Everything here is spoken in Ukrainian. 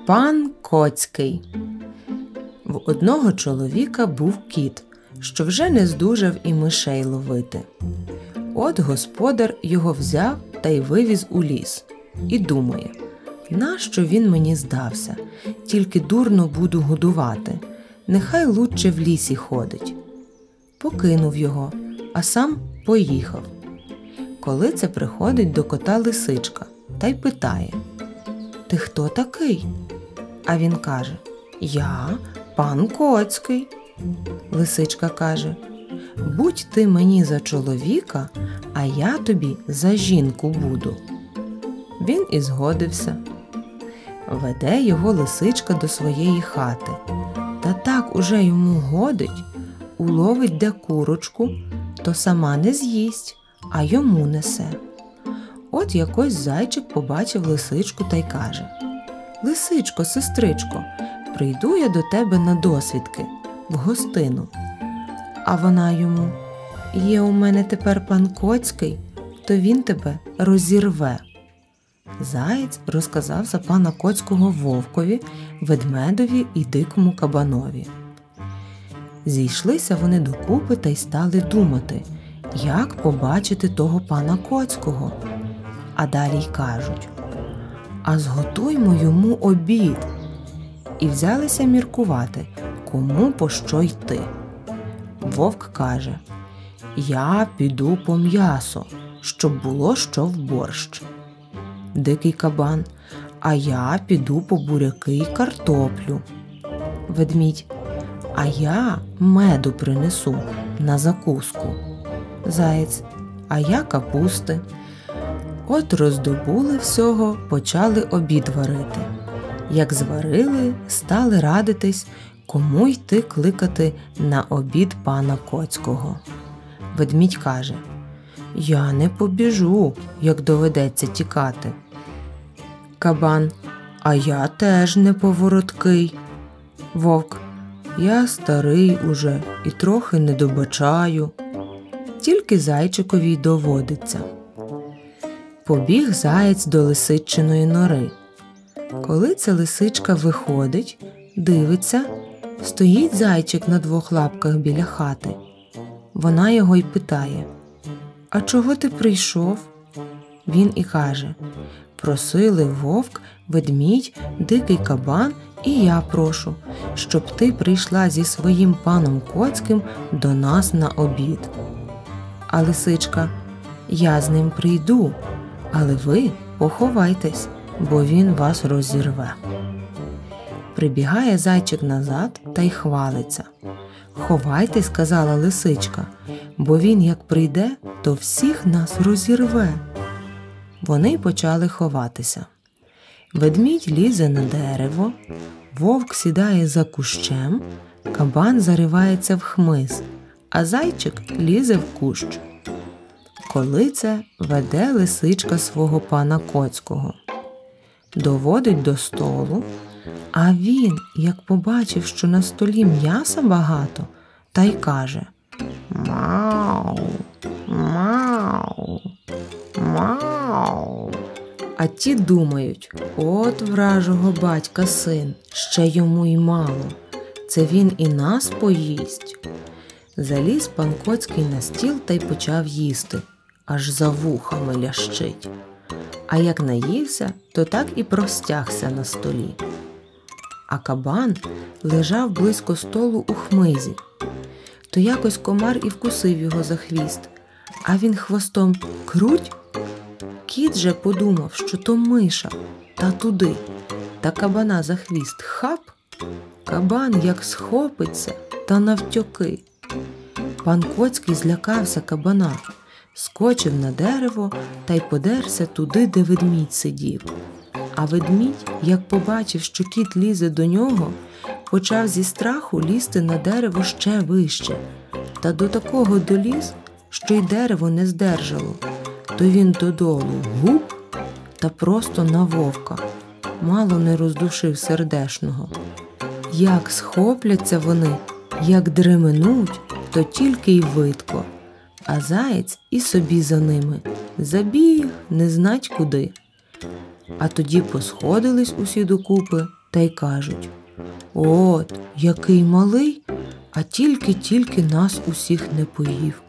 Пан Коцький. В одного чоловіка був кіт, що вже не здужав і мишей ловити. От господар його взяв та й вивіз у ліс. І думає, нащо він мені здався, тільки дурно буду годувати, нехай лучше в лісі ходить. Покинув його, а сам поїхав. Коли це приходить до кота лисичка та й питає: «Ти хто такий?» А він каже: «Я пан Коцький». Лисичка каже: «Будь ти мені за чоловіка, а я тобі за жінку буду». Він і згодився. Веде його лисичка до своєї хати, та так уже йому годить, уловить де курочку, то сама не з'їсть, а йому несе. От якось зайчик побачив лисичку та й каже: «Лисичко, сестричко, прийду я до тебе на досвідки, в гостину». А вона йому: «Є у мене тепер пан Коцький, то він тебе розірве». Заєць розказав за пана Коцького вовкові, ведмедові і дикому кабанові. Зійшлися вони докупи та й стали думати, як побачити того пана Коцького. А далі й кажуть: «А зготуймо йому обід». І взялися міркувати, кому по що йти. Вовк каже: «Я піду по м'ясо, щоб було що в борщ». Дикий кабан: «А я піду по буряки й картоплю». Ведмідь: «А я меду принесу на закуску». Заєць: «А я капусти». От роздобули всього, почали обід варити. Як зварили, стали радитись, кому йти кликати на обід пана Коцького. Ведмідь каже: «Я не побіжу, як доведеться тікати». Кабан: «А я теж не повороткий». Вовк: «Я старий уже і трохи не добачаю». Тільки зайчикові й доводиться. Побіг заєць до лисичиної нори. Коли ця лисичка виходить, дивиться, стоїть зайчик на двох лапках біля хати. Вона його й питає: «А чого ти прийшов?» Він і каже: «Просили вовк, ведмідь, дикий кабан, і я прошу, щоб ти прийшла зі своїм паном Коцьким до нас на обід». А лисичка: «Я з ним прийду, але ви поховайтесь, бо він вас розірве». Прибігає зайчик назад та й хвалиться: «Ховайтесь, – сказала лисичка, – бо він як прийде, то всіх нас розірве». Вони й почали ховатися. Ведмідь лізе на дерево, вовк сідає за кущем, кабан заривається в хмиз, а зайчик лізе в кущ. Коли це веде лисичка свого пана Коцького. Доводить до столу, а він, як побачив, що на столі м'яса багато, та й каже: «Мау, мау, мау». А ті думають: от вражого батька син, ще йому й мало, це він і нас поїсть. Заліз пан Коцький на стіл та й почав їсти, аж за вухами лящить. А як наївся, то так і простягся на столі. А кабан лежав близько столу у хмизі. То якось комар і вкусив його за хвіст, а він хвостом круть. Кіт же подумав, що то миша, та туди, та кабана за хвіст хап. Кабан як схопиться, та навтьоки. Пан Коцький злякався кабана, скочив на дерево та й подерся туди, де ведмідь сидів. А ведмідь, як побачив, що кіт лізе до нього, почав зі страху лізти на дерево ще вище, та до такого доліз, що й дерево не здержало. То він додолу гуп та просто на вовка, мало не роздушив сердешного. Як схопляться вони, як дременуть, то тільки й видко, а заєць і собі за ними забіг не знать куди. А тоді посходились усі докупи та й кажуть: «От, який малий, а тільки-тільки нас усіх не поїв.